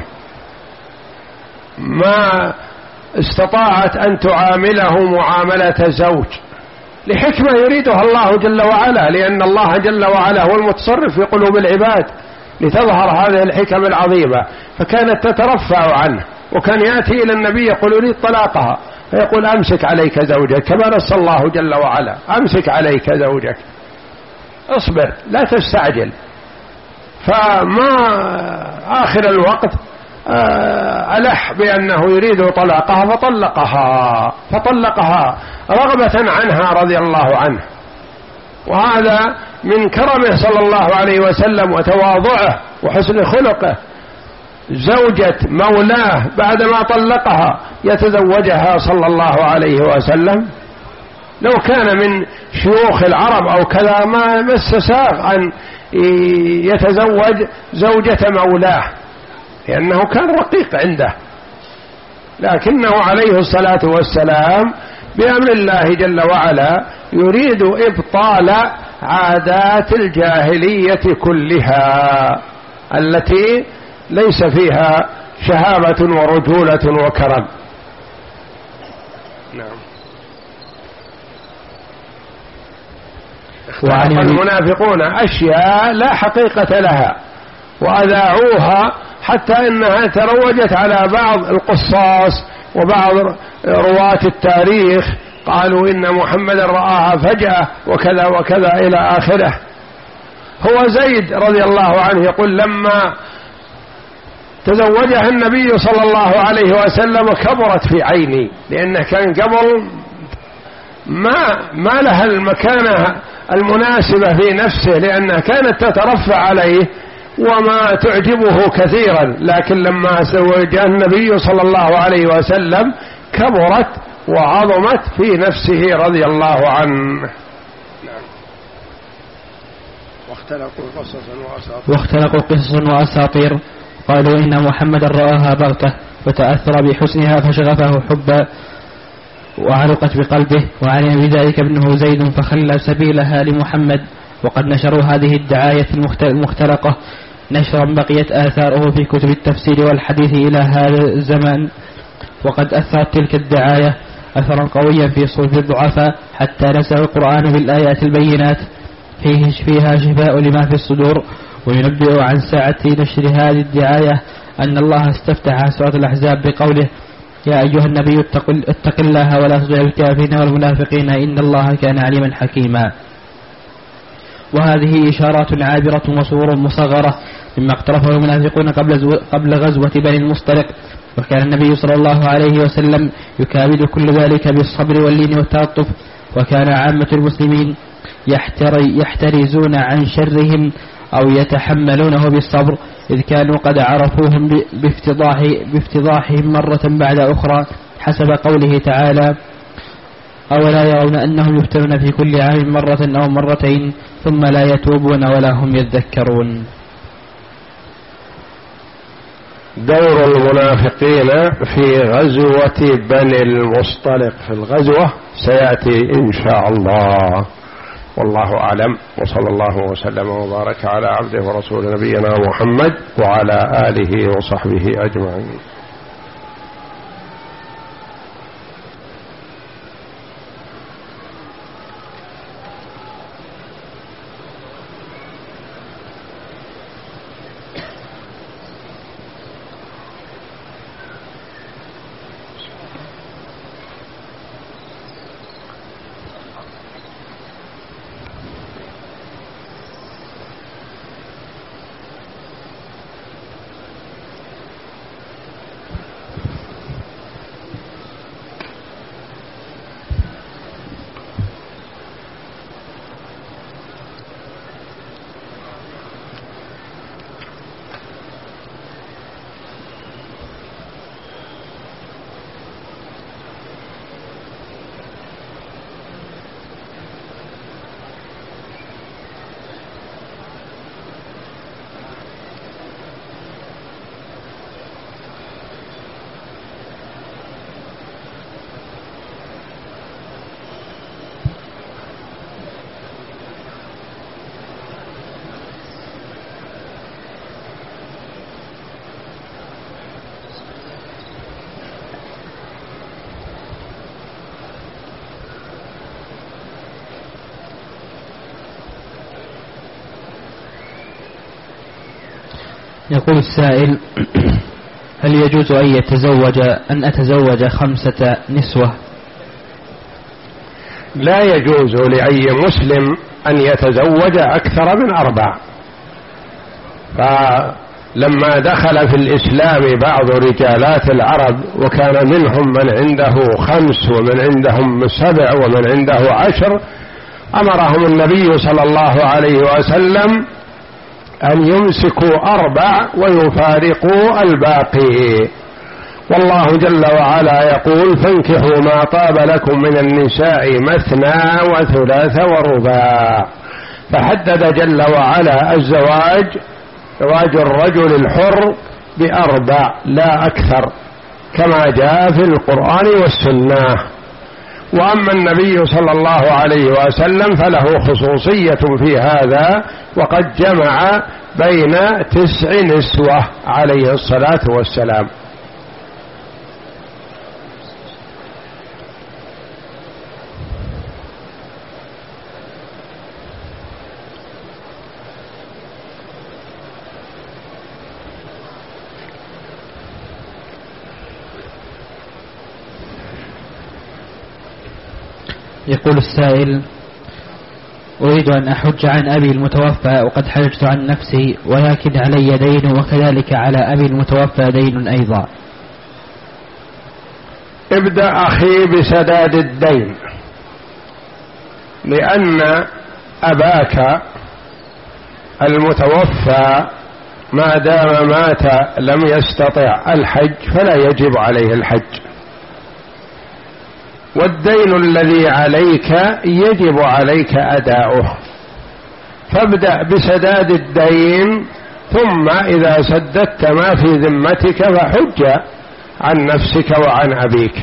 Speaker 1: ما استطاعت أن تعامله معاملة زوج لحكمة يريدها الله جل وعلا، لأن الله جل وعلا هو المتصرف في قلوب العباد لتظهر هذه الحكم العظيمة، فكانت تترفع عنه، وكان يأتي إلى النبي يقول أريد طلاقها، فيقول أمسك عليك زوجك، كما نص الله جل وعلا أمسك عليك زوجك، اصبر لا تستعجل. فما آخر الوقت ألح بأنه يريد طلاقها فطلقها فطلقها رغبة عنها رضي الله عنه. وهذا من كرمه صلى الله عليه وسلم وتواضعه وحسن خلقه، زوجة مولاه بعدما طلقها يتزوجها صلى الله عليه وسلم. لو كان من شيوخ العرب أو كذا ما مس ساغ أن يتزوج زوجة مولاه، لأنه كان رقيق عنده، لكنه عليه الصلاة والسلام بأمر الله جل وعلا يريد إبطال عادات الجاهلية كلها التي ليس فيها شهامة ورجولة وكرم. نعم. اختلف المنافقون أشياء لا حقيقة لها وأذاعوها، حتى إنها تروجت على بعض القصاص وبعض رواة التاريخ، قالوا إن محمد رآها فجأة وكذا وكذا إلى آخره. هو زيد رضي الله عنه يقول لما تزوجها النبي صلى الله عليه وسلم كبرت في عيني، لأنه كان قبل ما ما لها المكانة المناسبة في نفسه، لأنها كانت تترفع عليه وما تعجبه كثيرا، لكن لما زوجها النبي صلى الله عليه وسلم كبرت وعظمت في نفسه رضي الله عنه. نعم. واختلقوا قصصا وأساطير
Speaker 2: واختلقوا قصصا وأساطير قالوا إن محمد رآها بغتة فتأثر بحسنها فشغفه حبا وعلقت بقلبه، وعلم بذلك ابنه زيد فخلى سبيلها لمحمد. وقد نشروا هذه الدعاية المختلقة نشرا بقيت آثاره في كتب التفسير والحديث إلى هذا الزمان، وقد أثرت تلك الدعاية أثرا قويا في صلب الضعفاء حتى نسى القرآن بالآيات البينات فيه فيها شفاء لما في الصدور. وينبئ عن ساعة نشر هذه الدعاية أن الله استفتح سورة الأحزاب بقوله يا أيها النبي اتق الله ولا تطع الكافرين والمنافقين إن الله كان عليما حكيما. وهذه إشارات عابرة وصور مصغرة مما اقترفه المنافقون قبل قبل غزوة بني المصطلق وكان النبي صلى الله عليه وسلم يكابد كل ذلك بالصبر واللين والتعطف. وكان عامة المسلمين يحترزون عن شرهم أو يتحملونه بالصبر، إذ كانوا قد عرفوهم بافتضاح بافتضاحهم مرة بعد أخرى، حسب قوله تعالى: أولا يرون أنهم يفتنون في كل عام مرة أو مرتين ثم لا يتوبون ولا هم يذكرون.
Speaker 1: دور المنافقين في غزوة بني المصطلق في الغزوة سيأتي إن شاء الله، والله أعلم، وصلى الله وسلم وبارك على عبده ورسول نبينا محمد وعلى آله وصحبه أجمعين.
Speaker 2: يقول السائل: هل يجوز أن يتزوج أن أتزوج خمسة نسوة؟
Speaker 1: لا يجوز لأي مسلم أن يتزوج أكثر من أربع. فلما دخل في الإسلام بعض رجالات العرب وكان منهم من عنده خمس ومن عندهم سبع ومن عنده عشر، أمرهم النبي صلى الله عليه وسلم أن يمسكوا أربع ويفارقوا الباقي. والله جل وعلا يقول: فانكحوا ما طاب لكم من النساء مثنى وثلاث ورباع. فحدد جل وعلا الزواج، زواج الرجل الحر بأربع لا أكثر، كما جاء في القرآن والسنة. وأما النبي صلى الله عليه وسلم فله خصوصية في هذا، وقد جمع بين تسع نسوة عليه الصلاة والسلام.
Speaker 2: يقول السائل: أريد أن أحج عن أبي المتوفى وقد حججت عن نفسي، ولكن علي دين وكذلك على أبي المتوفى دين أيضا.
Speaker 1: ابدأ أخي بسداد الدين، لأن أباك المتوفى ما دام مات لم يستطع الحج فلا يجب عليه الحج، والدين الذي عليك يجب عليك أداؤه. فابدأ بسداد الدين، ثم إذا سددت ما في ذمتك فحج عن نفسك وعن أبيك.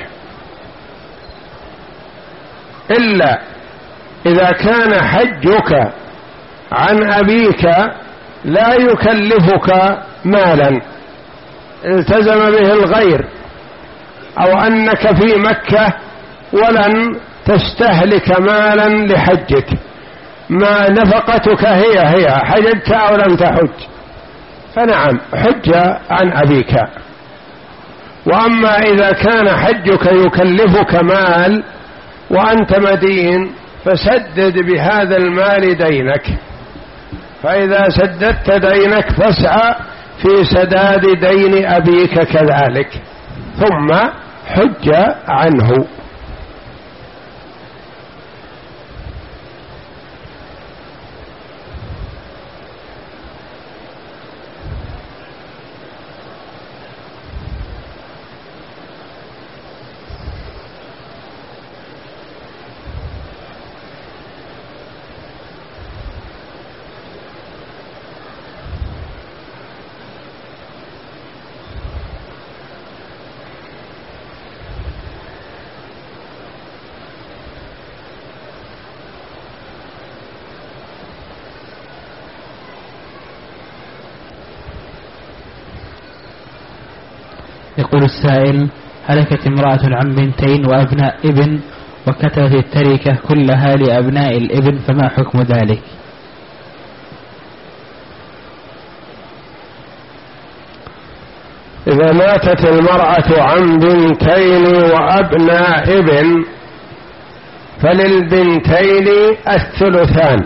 Speaker 1: إلا إذا كان حجك عن أبيك لا يكلفك مالا التزم به الغير، أو أنك في مكة ولن تستهلك مالا لحجك، ما نفقتك هي هي حججت أو لم تحج، فنعم حج عن أبيك. وأما إذا كان حجك يكلفك مال وأنت مدين فسدد بهذا المال دينك، فإذا سددت دينك فاسعى في سداد دين أبيك كذلك، ثم حج عنه.
Speaker 2: يقول السائل: هلكت امرأة عن بنتين وأبناء ابن وكتبت التركة كلها لأبناء الابن، فما حكم ذلك؟
Speaker 1: إذا ماتت المرأة عن بنتين وأبناء ابن فللبنتين الثلثان،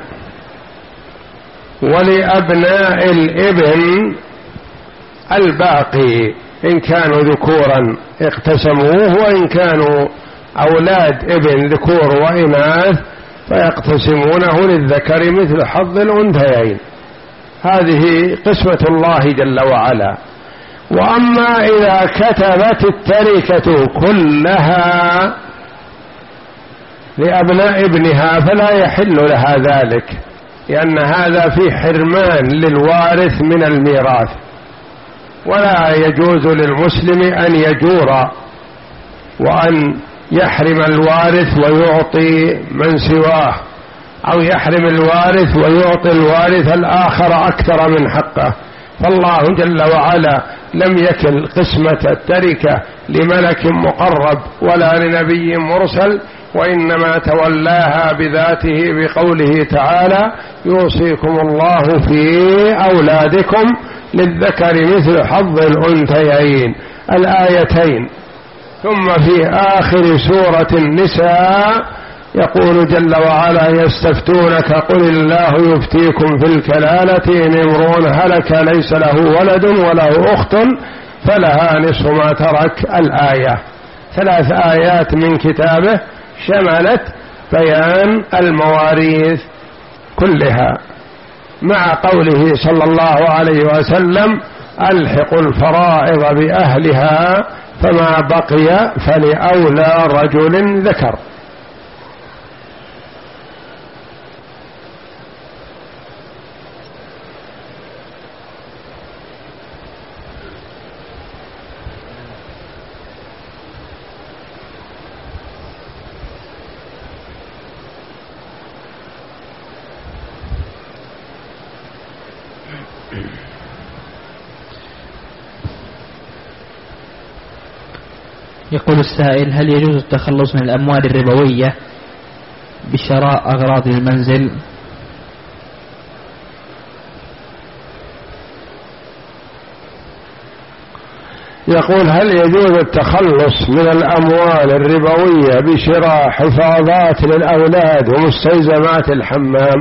Speaker 1: ولأبناء الابن الباقي إن كانوا ذكورا اقتسموه، وإن كانوا أولاد ابن ذكور وإناث فيقتسمونه للذكر مثل حظ الأنثيين. هذه قسمة الله جل وعلا. وأما إذا كتبت التركة كلها لأبناء ابنها فلا يحل لها ذلك، لأن هذا في حرمان للوارث من الميراث، ولا يجوز للمسلم أن يجور وأن يحرم الوارث ويعطي من سواه، أو يحرم الوارث ويعطي الوارث الآخر أكثر من حقه. فالله جل وعلا لم يكل قسمة التركة لملك مقرب ولا لنبي مرسل، وإنما تولاها بذاته بقوله تعالى: يوصيكم الله في أولادكم للذكر مثل حظ الأنثيين، الآيتين. ثم في آخر سورة النساء يقول جل وعلا: يستفتونك قل الله يفتيكم في الكلالة إن امرؤ هلك ليس له ولد وله أخت فلها نصف ما ترك، الآية. ثلاث آيات من كتابه شملت بيان المواريث كلها، مع قوله صلى الله عليه وسلم: ألحقوا الفرائض بأهلها فما بقي فلأولى رجل ذكر.
Speaker 2: يقول السائل: هل يجوز التخلص من الأموال الربوية بشراء أغراض المنزل؟
Speaker 1: يقول: هل يجوز التخلص من الأموال الربوية بشراء حفاظات للأولاد ومستلزمات الحمام؟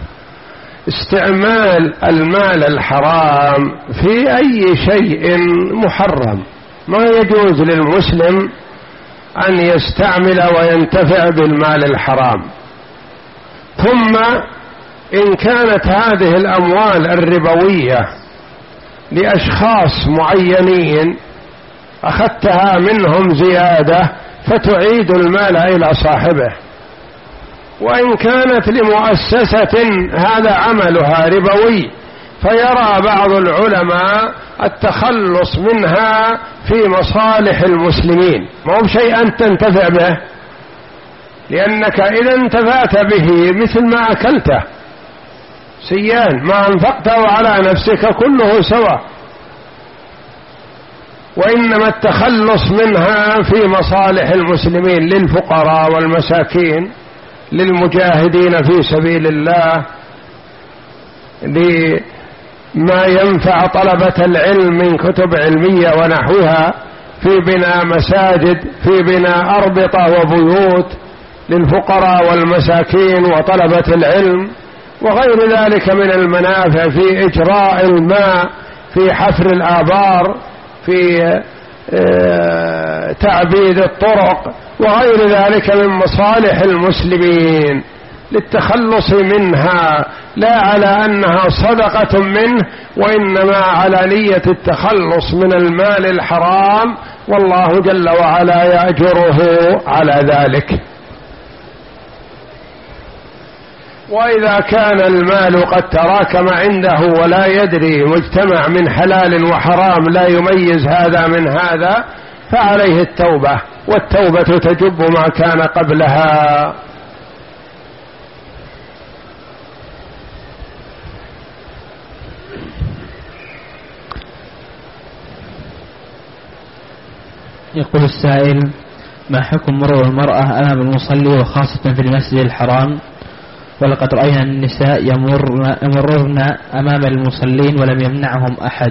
Speaker 1: استعمال المال الحرام في أي شيء محرم، ما يجوز للمسلم أن يستعمل وينتفع بالمال الحرام. ثم إن كانت هذه الأموال الربوية لأشخاص معينين أخذتها منهم زيادة فتعيد المال إلى صاحبه، وإن كانت لمؤسسة هذا عملها ربوي فيرى بعض العلماء التخلص منها في مصالح المسلمين، ما هو شيء أن تنتفع به، لأنك إذا انتفعت به مثل ما أكلته سيان، ما أنفقته على نفسك كله سواء. وإنما التخلص منها في مصالح المسلمين للفقراء والمساكين، للمجاهدين في سبيل الله، لما ينفع طلبة العلم من كتب علمية ونحوها، في بناء مساجد، في بناء أربطة وبيوت للفقراء والمساكين وطلبة العلم، وغير ذلك من المنافع، في إجراء الماء، في حفر الآبار، في تعبيد الطرق وغير ذلك من مصالح المسلمين للتخلص منها، لا على أنها صدقة منه، وإنما على نية التخلص من المال الحرام، والله جل وعلا يأجره على ذلك. وإذا كان المال قد تراكم عنده ولا يدري، مجتمع من حلال وحرام لا يميز هذا من هذا، فعليه التوبة، والتوبة تجب ما كان قبلها.
Speaker 2: يقول السائل: ما حكم مرور المرأة أمام المصلي وخاصة في المسجد الحرام؟ ولقد رأينا النساء يمرن, يمررن أمام المصلين ولم يمنعهم أحد.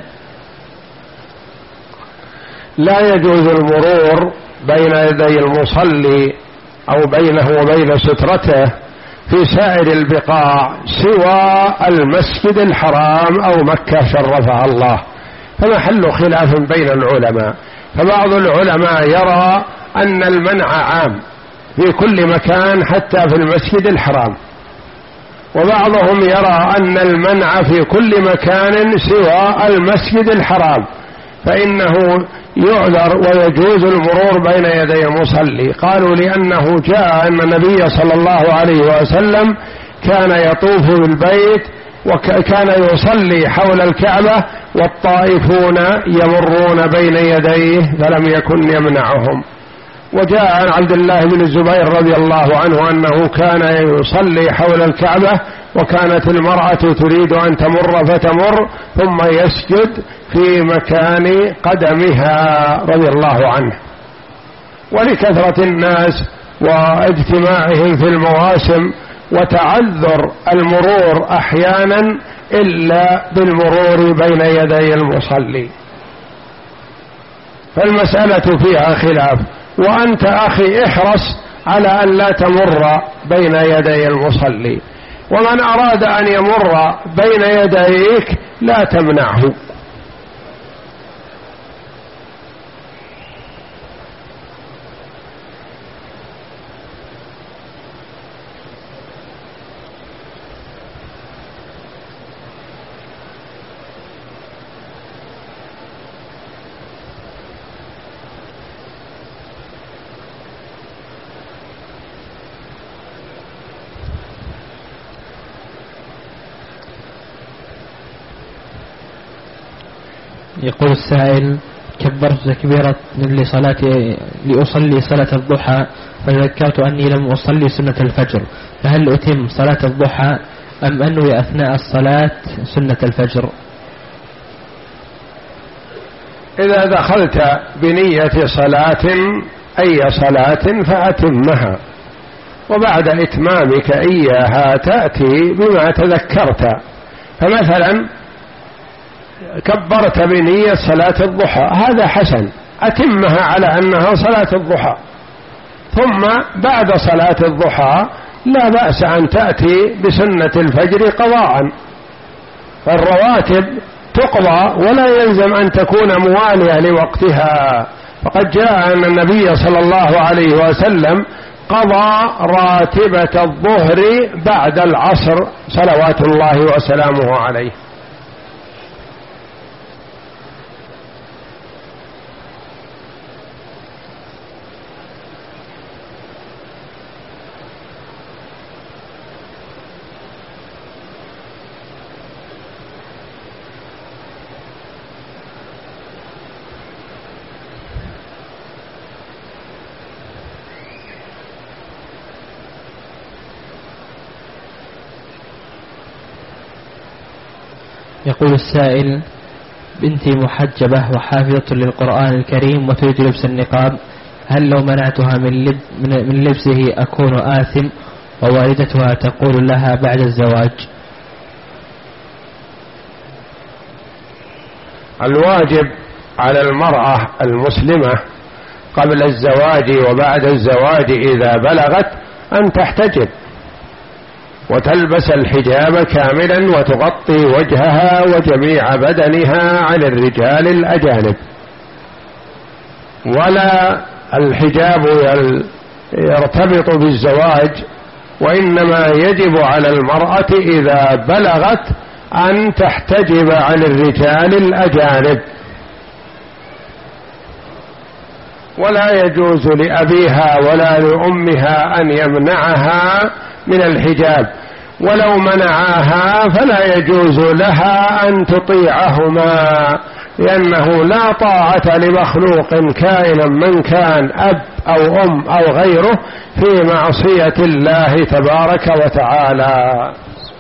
Speaker 1: لا يجوز المرور بين يدي المصلي أو بينه وبين سترته في سائر البقاع سوى المسجد الحرام أو مكة شرفها الله، فمحل خلاف بين العلماء. فبعض العلماء يرى أن المنع عام في كل مكان حتى في المسجد الحرام، وبعضهم يرى أن المنع في كل مكان سوى المسجد الحرام، فإنه يعذر ويجوز المرور بين يدي المصلي. قالوا لأنه جاء أن النبي صلى الله عليه وسلم كان يطوف بالبيت وكان يصلي حول الكعبة والطائفون يمرون بين يديه فلم يكن يمنعهم. وجاء عن عبد الله بن الزبير رضي الله عنه أنه كان يصلي حول الكعبة وكانت المرأة تريد أن تمر فتمر ثم يسجد في مكان قدمها رضي الله عنه. ولكثرة الناس واجتماعهم في المواسم وتعذر المرور أحيانا إلا بالمرور بين يدي المصلي، فالمسألة فيها خلاف. وأنت أخي احرص على أن لا تمر بين يدي المصلي، ومن أراد أن يمر بين يديك لا تمنعه.
Speaker 2: يقول السائل: كبرت تكبيرة لصلاة لأصلي صلاة الضحى فذكرت أني لم أصلي سنة الفجر، فهل أتم صلاة الضحى أم أنوي أثناء الصلاة سنة الفجر؟
Speaker 1: إذا دخلت بنية صلاة أي صلاة فأتمها، وبعد إتمامك إياها تأتي بما تذكرت. فمثلا كبرت بنية صلاة الضحى، هذا حسن، أتمها على أنها صلاة الضحى، ثم بعد صلاة الضحى لا بأس أن تأتي بسنة الفجر قضاء، فالرواتب تقضى ولا يلزم أن تكون موالية لوقتها. فقد جاء أن النبي صلى الله عليه وسلم قضى راتبة الظهر بعد العصر صلوات الله وسلامه عليه.
Speaker 2: يقول السائل: بنتي محجبة وحافظة للقرآن الكريم وتريد لبس النقاب، هل لو منعتها من, لب من لبسه أكون آثم؟ ووالدتها تقول لها بعد الزواج.
Speaker 1: الواجب على المرأة المسلمة قبل الزواج وبعد الزواج إذا بلغت أن تحتجب وتلبس الحجاب كاملا وتغطي وجهها وجميع بدنها عن الرجال الأجانب، ولا الحجاب يرتبط بالزواج، وإنما يجب على المرأة إذا بلغت أن تحتجب عن الرجال الأجانب، ولا يجوز لأبيها ولا لأمها أن يمنعها من الحجاب، ولو منعاها فلا يجوز لها أن تطيعهما، لأنه لا طاعة لمخلوق كائنا من كان أب أو أم أو غيره في معصية الله تبارك وتعالى.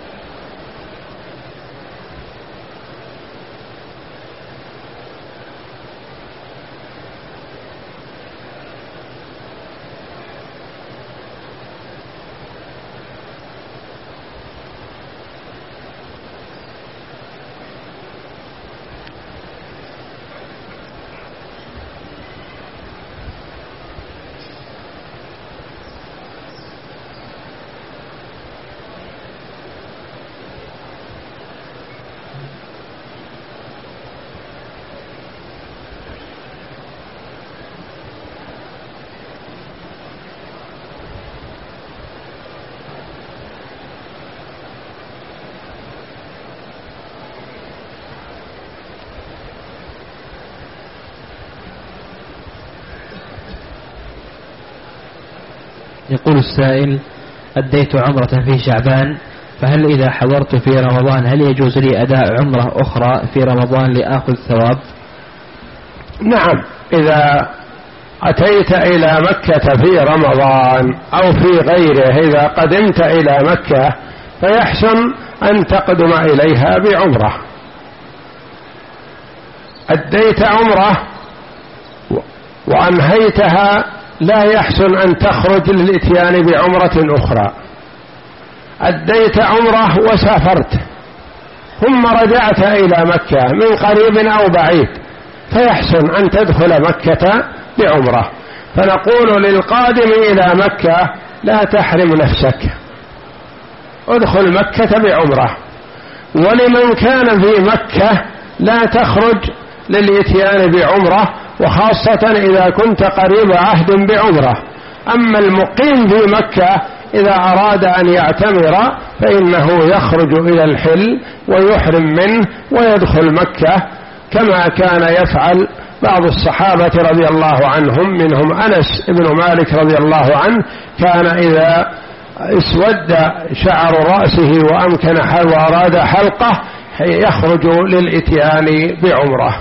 Speaker 2: يقول السائل: أديت عمرة في شعبان، فهل إذا حضرت في رمضان هل يجوز لي أداء عمرة أخرى في رمضان لآخذ ثواب؟
Speaker 1: نعم، إذا أتيت إلى مكة في رمضان أو في غيره، إذا قدمت إلى مكة فيحسن أن تقدم إليها بعمرة. أديت عمرة وأنهيتها لا يحسن أن تخرج للإتيان بعمرة أخرى. أديت عمرة وسافرت ثم رجعت إلى مكة من قريب أو بعيد، فيحسن أن تدخل مكة بعمرة. فنقول للقادم إلى مكة: لا تحرم نفسك، ادخل مكة بعمرة. ولمن كان في مكة لا تخرج للإتيان بعمرة، وخاصة إذا كنت قريب عهد بعمرة. أما المقيم في مكة إذا أراد أن يعتمر فإنه يخرج إلى الحل ويحرم منه ويدخل مكة، كما كان يفعل بعض الصحابة رضي الله عنهم، منهم أنس بن مالك رضي الله عنه، كان إذا اسود شعر رأسه وأمكن وأراد حلقه يخرج للإتيان بعمرة.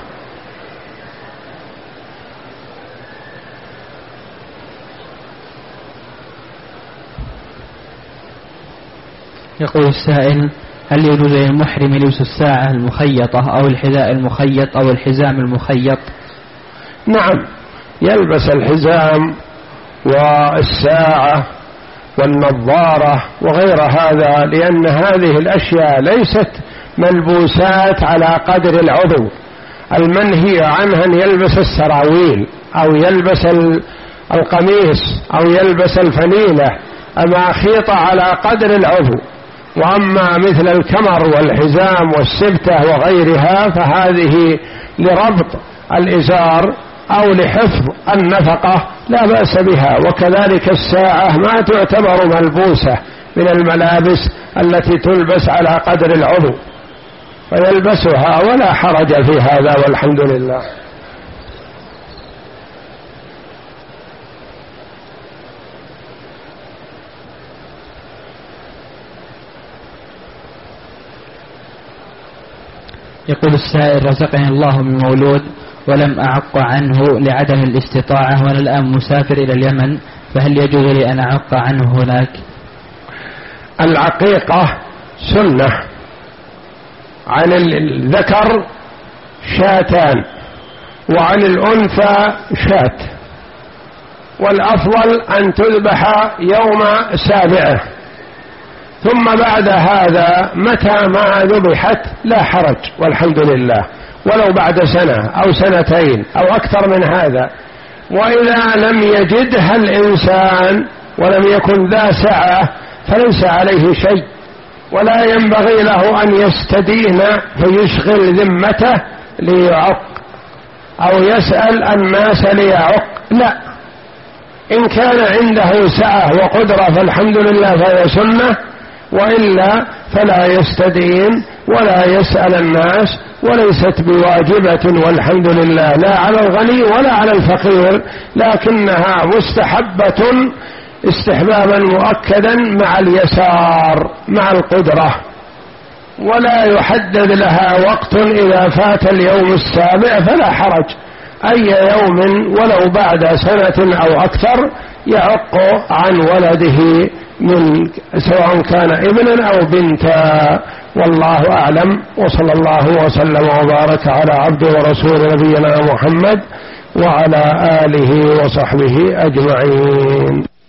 Speaker 2: يقول السائل: هل يجوز للمحرم لبس الساعة المخيطة أو الحذاء المخيط أو الحزام المخيط؟
Speaker 1: نعم، يلبس الحزام والساعة والنظارة وغير هذا، لأن هذه الأشياء ليست ملبوسات على قدر العضو. المنهي عنها أن يلبس السراويل أو يلبس القميص أو يلبس الفنيلة، أما خيط على قدر العضو. وأما مثل الكمر والحزام والسبتة وغيرها فهذه لربط الإزار أو لحفظ النفقة لا بأس بها. وكذلك الساعة ما تعتبر ملبوسة من الملابس التي تلبس على قدر العضو، فيلبسها ولا حرج في هذا، والحمد لله.
Speaker 2: يقول السائل: رزقني الله من مولود ولم أعق عنه لعدم الاستطاعة، وأنا الآن مسافر إلى اليمن، فهل يجوز لي أن أعق عنه هناك؟
Speaker 1: العقيقة سنة، عن الذكر شاتان وعن الأنثى شات، والأفضل أن تذبح يوم سابعه، ثم بعد هذا متى ما ذبحت لا حرج والحمد لله، ولو بعد سنة أو سنتين أو أكثر من هذا. وإذا لم يجدها الإنسان ولم يكن ذا سعة فليس عليه شيء، ولا ينبغي له أن يستدين فيشغل ذمته ليعق أو يسأل الناس ليعق، لا، إن كان عنده سعة وقدرة فالحمد لله فهي سنة، وإلا فلا يستدين ولا يسأل الناس، وليست بواجبة والحمد لله لا على الغني ولا على الفقير، لكنها مستحبة استحبابا مؤكدا مع اليسار مع القدرة، ولا يحدد لها وقت. إذا فات اليوم السابع فلا حرج، أي يوم ولو بعد سنة أو أكثر يعق عن ولده من سواء كان ابنا أو بنتا، والله أعلم. وصلى الله وسلم وبارك على عبد ورسول نبينا محمد وعلى آله وصحبه أجمعين.